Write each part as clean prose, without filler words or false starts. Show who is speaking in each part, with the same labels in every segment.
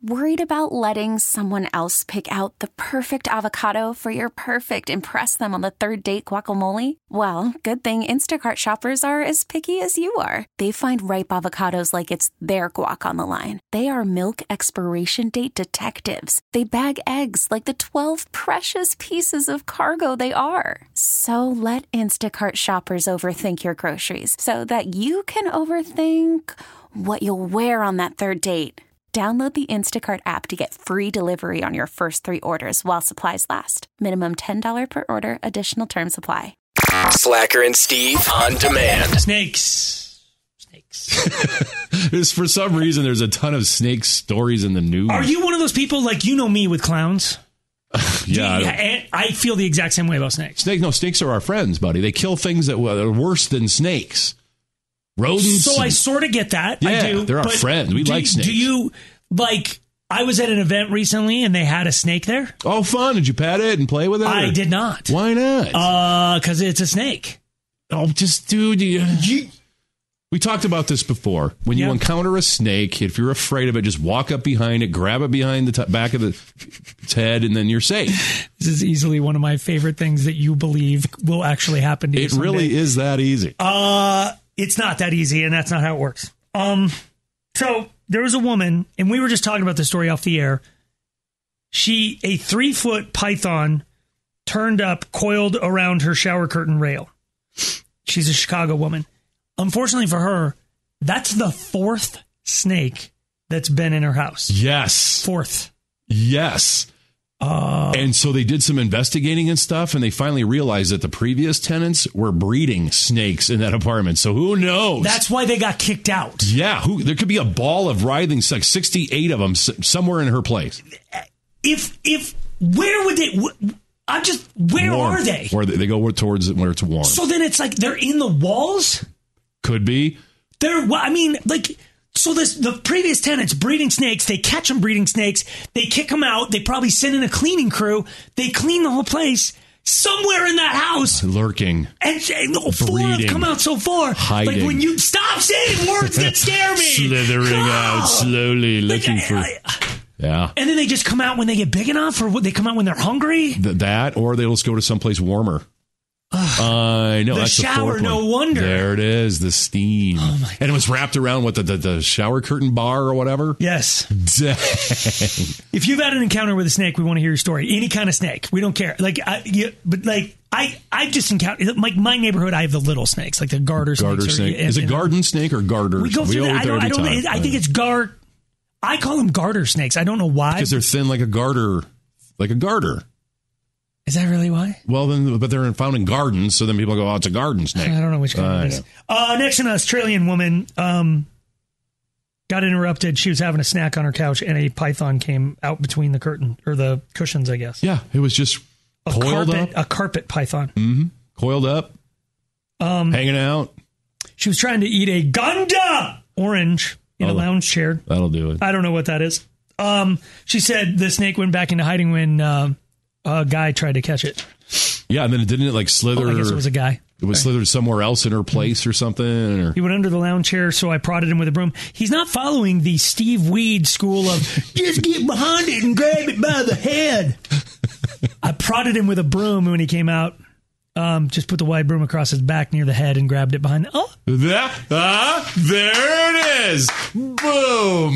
Speaker 1: Worried about letting someone else pick out the perfect avocado for your perfect impress them on the third date guacamole? Well, good thing Instacart shoppers are as picky as you are. They find ripe avocados like it's their guac on the line. They are milk expiration date detectives. They bag eggs like the 12 precious pieces of cargo they are. So let Instacart shoppers overthink your groceries so that you can overthink what you'll wear on that third date. Download the Instacart app to get free delivery on your first 3 orders while supplies last. Minimum $10 per order. Additional terms apply.
Speaker 2: Slacker and Steve on demand.
Speaker 3: Snakes.
Speaker 4: For some reason, there's a ton of snake stories in the news.
Speaker 3: Are you one of those people, like, you know me with clowns?
Speaker 4: Yeah.
Speaker 3: I feel the exact same way about snakes.
Speaker 4: Snakes are our friends, buddy. They kill things that are worse than snakes. Rodents.
Speaker 3: So I sort of get that.
Speaker 4: Yeah,
Speaker 3: I do.
Speaker 4: They're our friends. We like snakes.
Speaker 3: Do you, like, I was at an event recently and they had a snake there.
Speaker 4: Oh, fun. Did you pet it and play with it?
Speaker 3: I did not.
Speaker 4: Why not?
Speaker 3: Because it's a snake.
Speaker 4: Oh, just, dude. We talked about this before. When you encounter a snake, if you're afraid of it, just walk up behind it, grab it behind the back of its head, and then you're safe.
Speaker 3: This is easily one of my favorite things that you believe will actually happen to you.
Speaker 4: It really is that easy.
Speaker 3: It's not that easy, and that's not how it works. So there was a woman, and we were just talking about the story off the air. A 3-foot python turned up, coiled around her shower curtain rail. She's a Chicago woman. Unfortunately for her, that's the 4th snake that's been in her house.
Speaker 4: Yes.
Speaker 3: 4th.
Speaker 4: Yes. And so they did some investigating and stuff, and they finally realized that the previous tenants were breeding snakes in that apartment. So who knows?
Speaker 3: That's why they got kicked out.
Speaker 4: Yeah. There could be a ball of writhing, like 68 of them somewhere in her place.
Speaker 3: Where would they... Where
Speaker 4: warm.
Speaker 3: are they?
Speaker 4: Where they go towards it where it's warm.
Speaker 3: So then it's like they're in the walls?
Speaker 4: Could be.
Speaker 3: So the previous tenants breeding snakes, they catch them breeding snakes, they kick them out, they probably send in a cleaning crew, they clean the whole place. Somewhere in that house,
Speaker 4: lurking,
Speaker 3: and 4 have come out so far.
Speaker 4: Hiding.
Speaker 3: Like when you stop saying words that scare me,
Speaker 4: slithering out slowly, looking for. Yeah.
Speaker 3: And then they just come out when they get big enough, or they come out when they're hungry.
Speaker 4: That, or they'll just go to someplace warmer. I know.
Speaker 3: The
Speaker 4: that's
Speaker 3: shower,
Speaker 4: the
Speaker 3: no wonder.
Speaker 4: There it is, the steam.
Speaker 3: Oh my God.
Speaker 4: And it was wrapped around with the shower curtain bar or whatever.
Speaker 3: Yes.
Speaker 4: Dang.
Speaker 3: If you've had an encounter with a snake, we want to hear your story. Any kind of snake, we don't care. I've just encountered, like my neighborhood, I have the little snakes, like the garter snakes.
Speaker 4: Garter snake. Is it garden snake or garter?
Speaker 3: We go through that. I think it's garter. I call them garter snakes. I don't know why.
Speaker 4: Because they're thin like a garter. Like a garter.
Speaker 3: Is that really why?
Speaker 4: Well, then, but they're found in gardens, so then people go, "Oh, it's a garden snake."
Speaker 3: I don't know which kind it is. Next, an Australian woman got interrupted. She was having a snack on her couch, and a python came out between the curtain or the cushions, I guess.
Speaker 4: Yeah, it was just coiled up.
Speaker 3: A carpet python.
Speaker 4: Mm-hmm. Coiled up, hanging out.
Speaker 3: She was trying to eat a Gunda orange in a lounge chair.
Speaker 4: That'll do it.
Speaker 3: I don't know what that is. She said the snake went back into hiding when a guy tried to catch it.
Speaker 4: Yeah, and then didn't it like slither?
Speaker 3: I guess it was a guy.
Speaker 4: It was slithered somewhere else in her place or something? Or?
Speaker 3: He went under the lounge chair, so I prodded him with a broom. He's not following the Steve Weed school of just get behind it and grab it by the head. I prodded him with a broom when he came out. Just put the wide broom across his back near the head and grabbed it behind.
Speaker 4: There it is. Boom.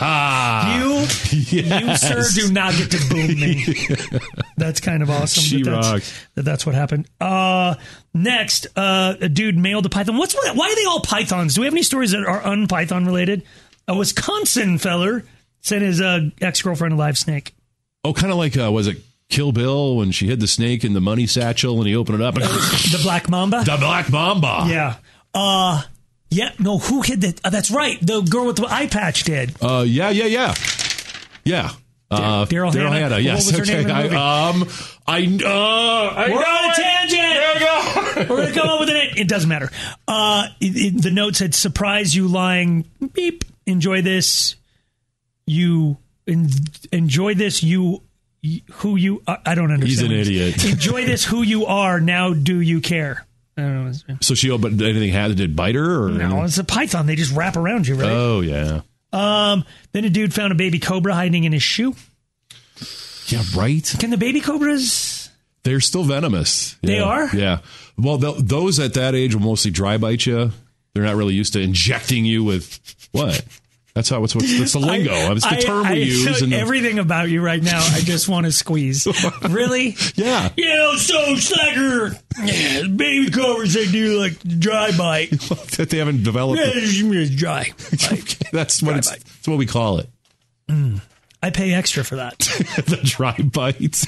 Speaker 3: You, sir, do not get to boom me. That's kind of awesome.
Speaker 4: She rocks.
Speaker 3: That's what happened. Next, a dude mailed a python. Why are they all pythons? Do we have any stories that are un-python related? A Wisconsin feller sent his ex-girlfriend a live snake.
Speaker 4: Oh, kind of like, was it Kill Bill when she hid the snake in the money satchel and he opened it up? And
Speaker 3: the Black Mamba?
Speaker 4: The Black Mamba.
Speaker 3: Yeah. No, who hid that? That's right. The girl with the eye patch did.
Speaker 4: Yeah.
Speaker 3: Daryl Hannah.
Speaker 4: Yes.
Speaker 3: What was her name in the movie? We're on a tangent.
Speaker 4: There we go.
Speaker 3: We're going to come up with it. It doesn't matter. The note said, surprise you lying. Beep. Enjoy this. Enjoy this. Who you are. I don't understand.
Speaker 4: He's an idiot.
Speaker 3: Enjoy this. Who you are. Now do you care? I don't know.
Speaker 4: So she opened anything? Did it bite her? Or
Speaker 3: no, it's a python. They just wrap around you, right?
Speaker 4: Oh, yeah.
Speaker 3: Then a dude found a baby cobra hiding in his shoe.
Speaker 4: Yeah, right.
Speaker 3: Can the baby cobras?
Speaker 4: They're still venomous.
Speaker 3: They are?
Speaker 4: Yeah. Well, those at that age will mostly dry bite you. They're not really used to injecting you with what? That's that's the lingo. That's the term we use.
Speaker 3: Everything about you right now, I just want to squeeze. Really?
Speaker 4: Yeah.
Speaker 3: So Slacker, baby cobras, they do like dry bite.
Speaker 4: That they haven't developed.
Speaker 3: Yeah, it's dry.
Speaker 4: That's what we call it.
Speaker 3: I pay extra for that.
Speaker 4: The dry bites.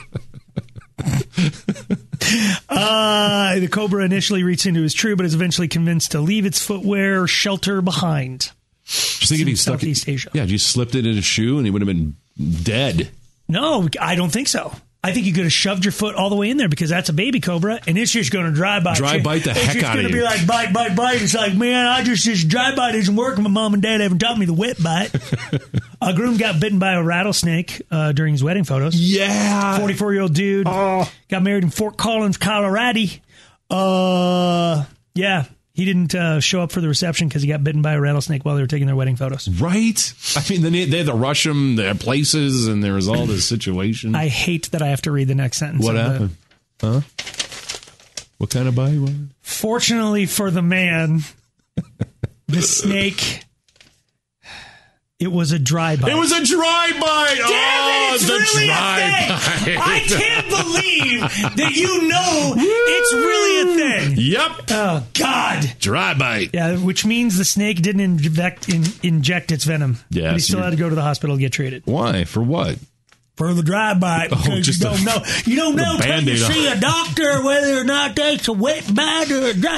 Speaker 3: The cobra initially reached into his tree, but is eventually convinced to leave its footwear shelter behind.
Speaker 4: Just thinking he stuck
Speaker 3: Southeast Asia.
Speaker 4: Yeah, just slipped it in his shoe and he would have been dead.
Speaker 3: No, I don't think so. I think you could have shoved your foot all the way in there because that's a baby cobra, and it's just going to dry bite.
Speaker 4: Dry bite the heck out of you.
Speaker 3: It's going to be like bite. It's like, man, this dry bite isn't working. My mom and dad haven't taught me the wet bite. A groom got bitten by a rattlesnake during his wedding photos.
Speaker 4: Yeah.
Speaker 3: 44-year-old dude got married in Fort Collins, Colorado. Yeah. He didn't show up for the reception because he got bitten by a rattlesnake while they were taking their wedding photos.
Speaker 4: Right? I mean, they had to rush him. There are places, and there was all this situation.
Speaker 3: I hate that I have to read the next sentence.
Speaker 4: What happened? Huh? What kind of bite?
Speaker 3: Fortunately for the man, the snake... It was a dry bite.
Speaker 4: It was a dry bite.
Speaker 3: Damn it, it's really
Speaker 4: dry
Speaker 3: a thing.
Speaker 4: bite.
Speaker 3: I can't believe that you know it's really a thing.
Speaker 4: Yep.
Speaker 3: Oh, God.
Speaker 4: Dry bite.
Speaker 3: Yeah, which means the snake didn't inject its venom.
Speaker 4: Yeah,
Speaker 3: But he still had to go to the hospital to get treated.
Speaker 4: Why? For what?
Speaker 3: For the dry bite, because you don't know. You don't know until you see a doctor whether or not that's a wet bite or a dry.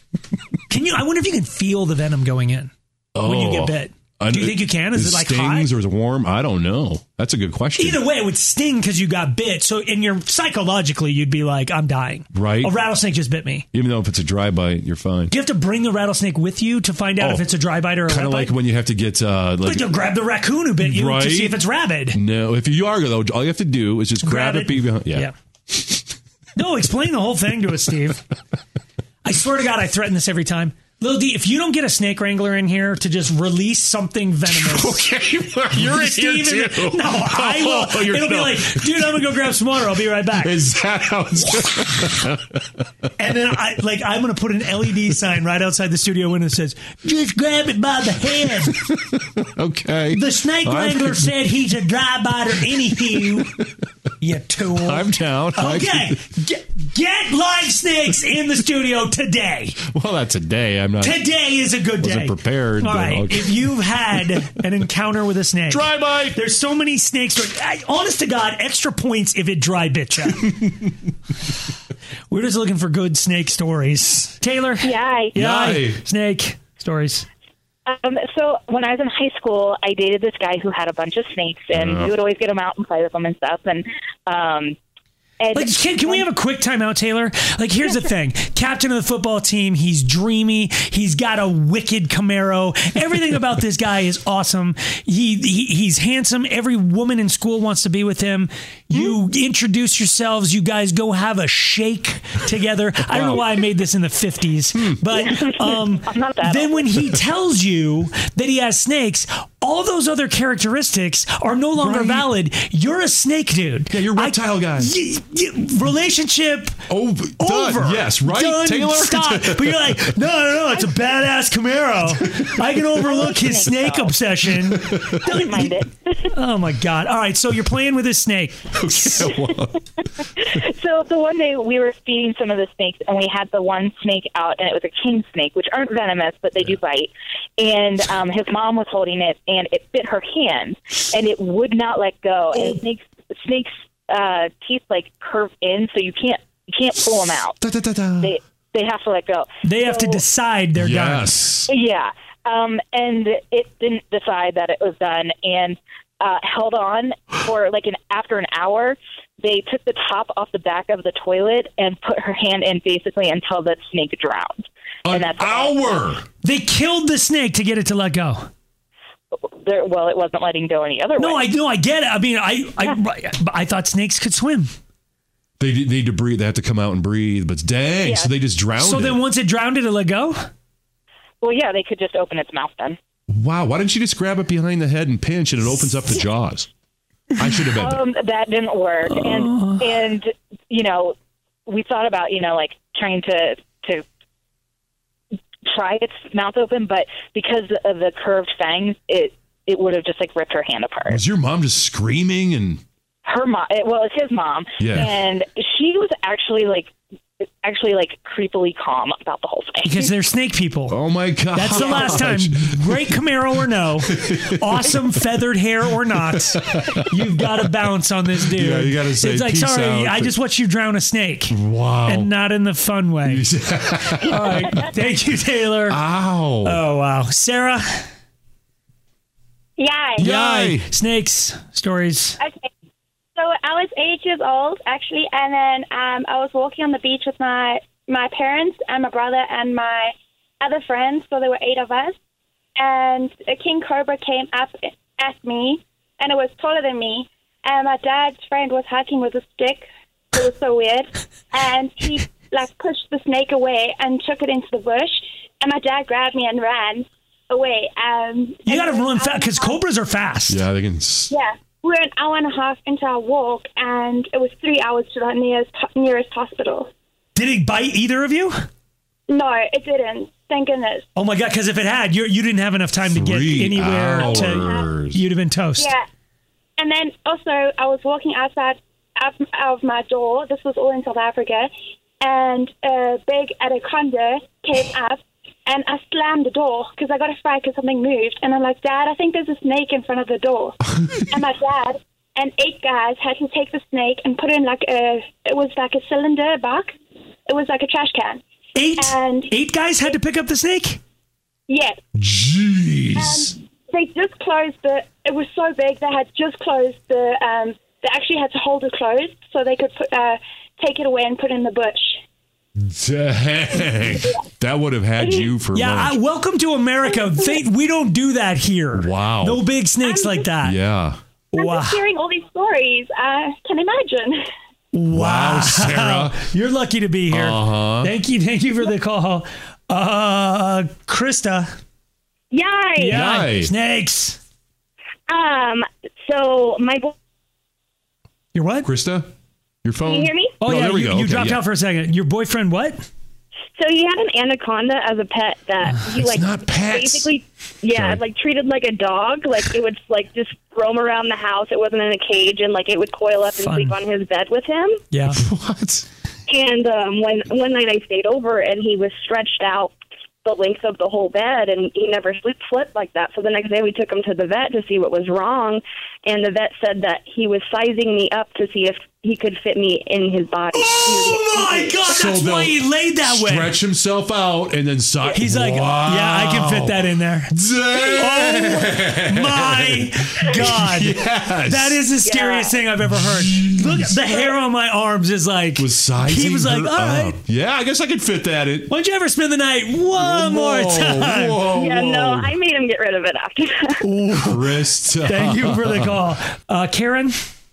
Speaker 3: I wonder if you can feel the venom going in when you get bit. Do you think you can? Is it like
Speaker 4: stings
Speaker 3: hot?
Speaker 4: or is it warm? I don't know. That's a good question.
Speaker 3: Either way, it would sting because you got bit. So, psychologically, you'd be like, "I'm dying."
Speaker 4: Right?
Speaker 3: A rattlesnake just bit me.
Speaker 4: Even though if it's a dry bite, you're fine.
Speaker 3: Do you have to bring the rattlesnake with you to find out if it's a dry bite or a wet bite?
Speaker 4: Kind of like when you have to get
Speaker 3: like you'll grab the raccoon who bit you to see if it's rabid.
Speaker 4: No, if you are though, all you have to do is just grab it. Yeah.
Speaker 3: No, explain the whole thing to us, Steve. I swear to God, I threaten this every time. Lil D, if you don't get a snake wrangler in here to just release something venomous.
Speaker 4: Okay, you're in here too.
Speaker 3: No, I will. It'll be like, dude, I'm going to go grab some water. I'll be right back.
Speaker 4: Is that how it's
Speaker 3: And then I'm going to put an LED sign right outside the studio window that says, just grab it by the head.
Speaker 4: Okay.
Speaker 3: The snake wrangler said he's a dry biter anywho. You tool.
Speaker 4: I'm down.
Speaker 3: Okay. Get live snakes in the studio today.
Speaker 4: Well, that's a day.
Speaker 3: Today is a good day.
Speaker 4: Wasn't prepared.
Speaker 3: All right.
Speaker 4: Okay.
Speaker 3: If you've had an encounter with a snake.
Speaker 4: Dry bite.
Speaker 3: There's so many snakes. Honest to God, extra points if it dry bit you. We're just looking for good snake stories. Taylor?
Speaker 5: Yay.
Speaker 3: Snake stories.
Speaker 5: So when I was in high school, I dated this guy who had a bunch of snakes, and we would always get him out and play with them and stuff. And
Speaker 3: can we have a quick timeout, Taylor? Here's the thing. Captain of the football team. He's dreamy. He's got a wicked Camaro. Everything about this guy is awesome. He's handsome. Every woman in school wants to be with him. You introduce yourselves. You guys go have a shake together. I don't know why I made this in the 50s. But then when he tells you that he has snakes, all those other characteristics are no longer valid. You're a snake dude.
Speaker 4: Yeah, you're a reptile guy.
Speaker 3: Relationship over.
Speaker 4: Yes, right,
Speaker 3: Done.
Speaker 4: Taylor?
Speaker 3: Stop. But you're like, no, it's a badass Camaro. I can overlook his snake obsession.
Speaker 5: Don't mind it.
Speaker 3: Oh, my God. All right, so you're playing with his snake.
Speaker 5: So the one day we were feeding some of the snakes, and we had the one snake out, and it was a king snake, which aren't venomous, but they do bite. And his mom was holding it, and it bit her hand, and it would not let go. And snakes' teeth curve in, so you can't pull them out. They have to let go.
Speaker 3: They have to decide they're done.
Speaker 5: Yeah. And it didn't decide that it was done, and held on for after an hour. They took the top off the back of the toilet and put her hand in basically until the snake drowned.
Speaker 4: An hour.
Speaker 3: They killed the snake to get it to let go.
Speaker 5: Well, it wasn't letting go any other way.
Speaker 3: I get it. I mean, I thought snakes could swim.
Speaker 4: They need to breathe. They have to come out and breathe. But dang,
Speaker 5: Yeah.
Speaker 4: so they just drowned it.
Speaker 3: So then once it drowned it let go?
Speaker 5: Well, yeah, they could just open its mouth then.
Speaker 4: Wow. Why didn't you just grab it behind the head and pinch and it opens up the jaws? I should have been there.
Speaker 5: That didn't work. And you know, we thought about, you know, like trying to pry its mouth open, but because of the curved fangs, it would have just like ripped her hand apart.
Speaker 4: Was your mom just screaming? And
Speaker 5: her mom, well, it's his mom.
Speaker 4: Yeah.
Speaker 5: And she was actually creepily calm about the whole thing.
Speaker 3: Because they're snake people.
Speaker 4: Oh my God.
Speaker 3: That's the last time. Great Camaro or no, awesome feathered hair or not, you've got to bounce on this dude.
Speaker 4: Yeah, you got to say,
Speaker 3: it's like,
Speaker 4: peace
Speaker 3: sorry,
Speaker 4: out.
Speaker 3: I just watched you drown a snake.
Speaker 4: Wow.
Speaker 3: And not in the fun way. All right. Thank you, Taylor.
Speaker 4: Ow.
Speaker 3: Oh, wow. Sarah?
Speaker 6: Yay.
Speaker 4: Yay.
Speaker 3: Snakes, stories.
Speaker 6: Okay. So I was 8 years old, actually, and then I was walking on the beach with my parents and my brother and my other friends, so there were 8 of us, and a king cobra came up at me, and it was taller than me, and my dad's friend was hiking with a stick. It was so weird, and he pushed the snake away and took it into the bush, and my dad grabbed me and ran away.
Speaker 3: You got to run fast, because cobras are fast.
Speaker 4: Yeah, they can.
Speaker 6: Yeah. We're an hour and a half into our walk, and it was 3 hours to the nearest hospital.
Speaker 3: Did it bite either of you?
Speaker 6: No, it didn't. Thank goodness.
Speaker 3: Oh my God! Because if it had, you didn't have enough time to get
Speaker 4: 3
Speaker 3: anywhere.
Speaker 4: hours.
Speaker 3: You'd have been toast.
Speaker 6: Yeah. And then also, I was walking outside of my door. This was all in South Africa, and a big anaconda came up. And I slammed the door because I got a fright because something moved. And I'm like, Dad, I think there's a snake in front of the door. And my dad and 8 guys had to take the snake and put it in it was like a cylinder box. It was like a trash can.
Speaker 3: 8 guys had to pick up the snake?
Speaker 6: Yes.
Speaker 4: Jeez.
Speaker 6: And they just closed it was so big, they had just closed they actually had to hold it closed so they could take it away and put it in the bush.
Speaker 4: Dang. That would have had you for lunch.
Speaker 3: Welcome to America. We don't do that here.
Speaker 4: Wow.
Speaker 3: No big snakes like that.
Speaker 4: Yeah.
Speaker 6: I'm just hearing all these stories. Can imagine.
Speaker 4: Wow, Sarah.
Speaker 3: You're lucky to be here.
Speaker 4: Uh-huh.
Speaker 3: Thank you for the call. Krista.
Speaker 6: Yay.
Speaker 4: Yay.
Speaker 3: Snakes.
Speaker 6: So my
Speaker 3: Your what?
Speaker 4: Krista? Your phone?
Speaker 6: Can you hear me?
Speaker 3: Oh,
Speaker 4: no,
Speaker 3: yeah,
Speaker 4: there we go.
Speaker 3: You
Speaker 4: Okay,
Speaker 3: dropped out for a second. Your boyfriend what?
Speaker 6: So he had an anaconda as a pet that he
Speaker 4: It's not pets.
Speaker 6: basically,
Speaker 4: Sorry.
Speaker 6: treated like a dog. Like it would just roam around the house. It wasn't in a cage, and it would coil up and
Speaker 3: Fun.
Speaker 6: sleep on his bed with him.
Speaker 3: Yeah.
Speaker 4: What?
Speaker 6: And one night I stayed over, and he was stretched out the length of the whole bed, and he never slept like that. So the next day we took him to the vet to see what was wrong, and the vet said that he was sizing me up to see if he could fit me in his body.
Speaker 3: Oh my God! That's why he laid that way.
Speaker 4: Stretch himself out and then
Speaker 3: He's like,
Speaker 4: wow.
Speaker 3: yeah, I can fit that in there.
Speaker 4: Dang.
Speaker 3: Oh my God!
Speaker 4: Yes.
Speaker 3: That is the scariest thing I've ever heard. Look, the hair on my arms is like.
Speaker 4: Was sizing
Speaker 3: He was like,
Speaker 4: her
Speaker 3: all right.
Speaker 4: up. Yeah, I guess I could fit that in.
Speaker 3: Why don't you ever spend the night one more time?
Speaker 4: Whoa,
Speaker 6: Yeah, no,
Speaker 4: whoa.
Speaker 6: I made him get rid of it after that.
Speaker 4: Krista.
Speaker 3: Thank you for the call, Karen.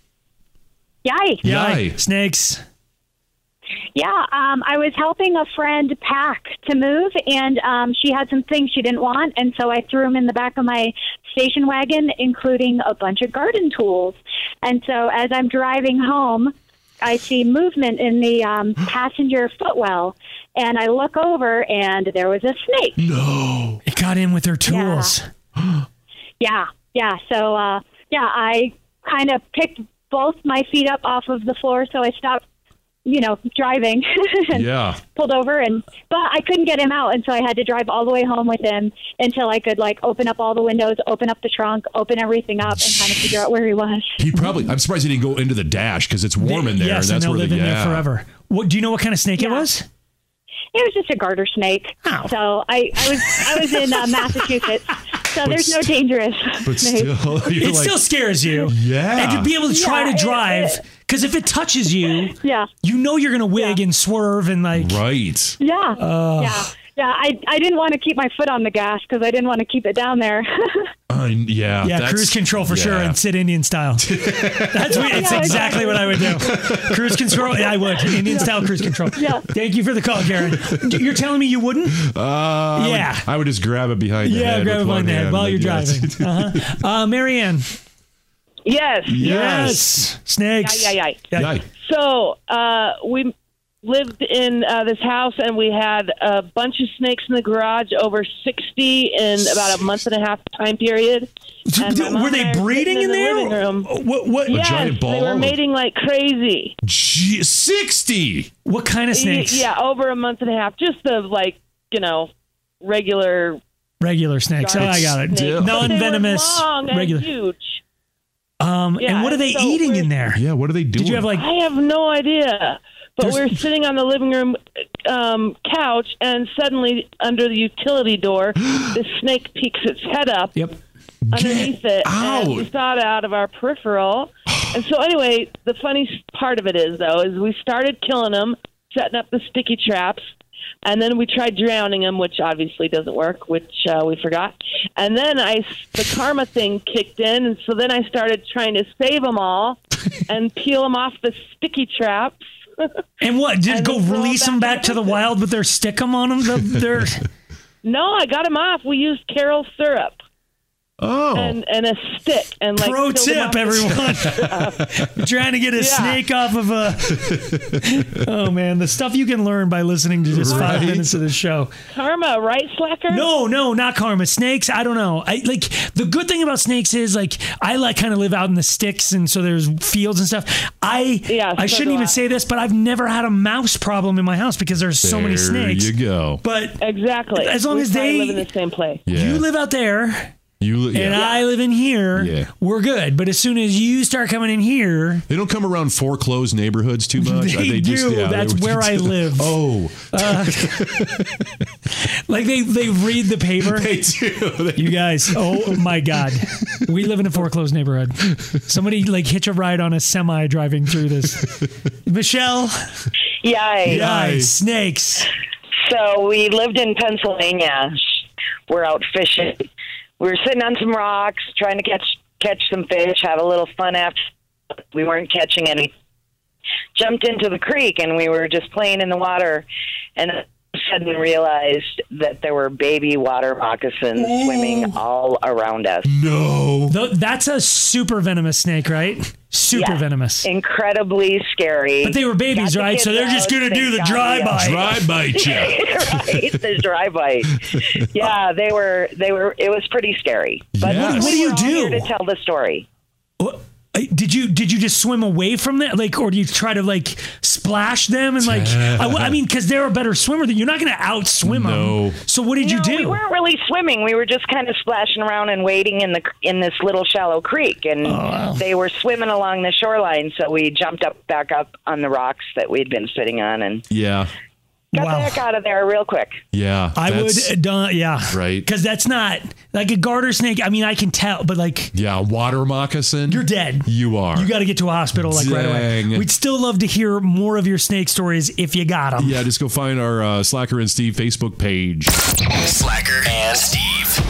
Speaker 6: Yay.
Speaker 4: Yay.
Speaker 3: Snakes.
Speaker 7: Yeah, I was helping a friend pack to move, and she had some things she didn't want, and so I threw them in the back of my station wagon, including a bunch of garden tools. And so as I'm driving home, I see movement in the passenger footwell, and I look over, and there was a snake.
Speaker 4: No.
Speaker 3: It got in with her tools.
Speaker 7: Yeah. So, I kind of picked both my feet up off of the floor, so I stopped, driving and
Speaker 4: Yeah.
Speaker 7: pulled over, but I couldn't get him out, and so I had to drive all the way home with him until I could open up all the windows, open up the trunk, open everything up, and kind of figure out where he was.
Speaker 4: I'm surprised he didn't go into the dash because it's warm in there.
Speaker 3: Yes,
Speaker 4: and that's
Speaker 3: they'll
Speaker 4: where
Speaker 3: live in there forever. What? Do you know what kind of snake it was?
Speaker 7: It was just a garter snake.
Speaker 3: Oh.
Speaker 7: So I was in Massachusetts. So there's no dangerous.
Speaker 4: But
Speaker 7: snake.
Speaker 4: still, you're
Speaker 3: It still scares you.
Speaker 4: Yeah.
Speaker 3: And to be able to try to drive, because if it touches you,
Speaker 7: Yeah.
Speaker 3: you know you're going to wig and swerve and
Speaker 4: right.
Speaker 7: Yeah. Yeah. Yeah, I didn't want to keep my foot on the gas because I didn't want to keep it down there.
Speaker 3: Yeah, cruise control for sure, and sit Indian style. It's exactly what I would do. Cruise control, I would. Indian style cruise control. Yeah. Thank you for the call, Karen. You're telling me you wouldn't?
Speaker 4: I would just grab it behind the head.
Speaker 3: Yeah, grab it behind the head while you're driving. Marianne.
Speaker 8: Yes.
Speaker 3: Snakes.
Speaker 8: Yeah. So we lived in this house, and we had a bunch of snakes in the garage, over 60 in about a month and a half time period.
Speaker 3: Were they breeding in there?
Speaker 8: Living room.
Speaker 3: What?
Speaker 8: Yes,
Speaker 4: a giant ball?
Speaker 8: They were mating like crazy.
Speaker 4: 60.
Speaker 3: What kind of snakes?
Speaker 8: Yeah, over a month and a half. Just the regular
Speaker 3: snakes. Oh, I got it. Non-venomous,
Speaker 8: long
Speaker 3: regular.
Speaker 8: And huge.
Speaker 3: And what are they eating in there?
Speaker 4: Yeah, what are they doing?
Speaker 3: Did you have
Speaker 8: I have no idea. But we're sitting on the living room couch, and suddenly under the utility door, this snake peeks its head up underneath it. And we saw it out of our peripheral. And so anyway, the funny part of it is we started killing them, setting up the sticky traps, and then we tried drowning them, which obviously doesn't work, which we forgot. And then the karma thing kicked in, and so then I started trying to save them all and peel them off the sticky traps.
Speaker 3: And what? Did go release them back to the wild with their stickum on them?
Speaker 8: No, I got them off. We used Carol syrup.
Speaker 4: Oh.
Speaker 8: And a stick. And
Speaker 3: pro tip, everyone. Trying to get a snake off of a... Oh, man. The stuff you can learn by listening to just 5 minutes of the show.
Speaker 8: Karma, right, Slacker?
Speaker 3: No, not karma. Snakes, I don't know. The good thing about snakes is, I kind of live out in the sticks, and so there's fields and stuff. I shouldn't even say this, but I've never had a mouse problem in my house because there's so many snakes.
Speaker 4: There you go.
Speaker 3: But
Speaker 8: exactly.
Speaker 3: As long as they
Speaker 8: live in the same place.
Speaker 3: Yeah. You live out there... I live in here, we're good. But as soon as you start coming in here...
Speaker 4: They don't come around foreclosed neighborhoods too much?
Speaker 3: They do. That's where I live.
Speaker 4: Oh.
Speaker 3: They read the paper.
Speaker 4: They do.
Speaker 3: You guys, oh my God. We live in a foreclosed neighborhood. Somebody hitch a ride on a semi driving through this. Michelle?
Speaker 9: Yay.
Speaker 3: Snakes.
Speaker 9: So we lived in Pennsylvania. We're out fishing. We were sitting on some rocks, trying to catch some fish, have a little fun after. We weren't catching any. Jumped into the creek, and we were just playing in the water, and suddenly realized that there were baby water moccasins swimming all around us.
Speaker 4: No.
Speaker 3: That's a super venomous snake, right? Super venomous.
Speaker 9: Incredibly scary.
Speaker 3: But they were babies, right? So they're just going to do the dry bite.
Speaker 4: Dry bite,
Speaker 9: Right, the dry bite. Yeah, they were. It was pretty scary. But
Speaker 3: what do you do?
Speaker 9: Here to tell the story.
Speaker 3: Did you just swim away from that, or do you try to splash them and I mean, because they're a better swimmer than you're not going to outswim them. So what did you do?
Speaker 9: We weren't really swimming. We were just kind of splashing around and wading in this little shallow creek, and they were swimming along the shoreline. So we jumped back up on the rocks that we'd been sitting on, and got the heck out of there real quick.
Speaker 4: Yeah.
Speaker 3: I would,
Speaker 4: right.
Speaker 3: Because that's not, like a garter snake, I mean, I can tell, but
Speaker 4: yeah, water moccasin.
Speaker 3: You're dead.
Speaker 4: You are.
Speaker 3: You got to get to a hospital right away. We'd still love to hear more of your snake stories if you got them.
Speaker 4: Yeah, just go find our Slacker and Steve Facebook page.
Speaker 2: Slacker and Steve.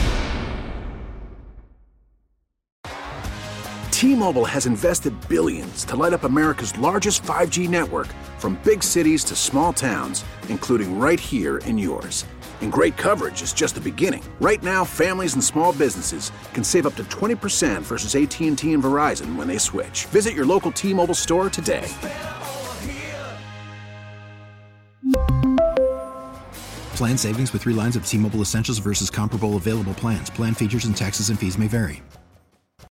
Speaker 10: T-Mobile has invested billions to light up America's largest 5G network, from big cities to small towns, including right here in yours. And great coverage is just the beginning. Right now, families and small businesses can save up to 20% versus AT&T and Verizon when they switch. Visit your local T-Mobile store today.
Speaker 11: Plan savings with 3 lines of T-Mobile Essentials versus comparable available plans. Plan features and taxes and fees may vary.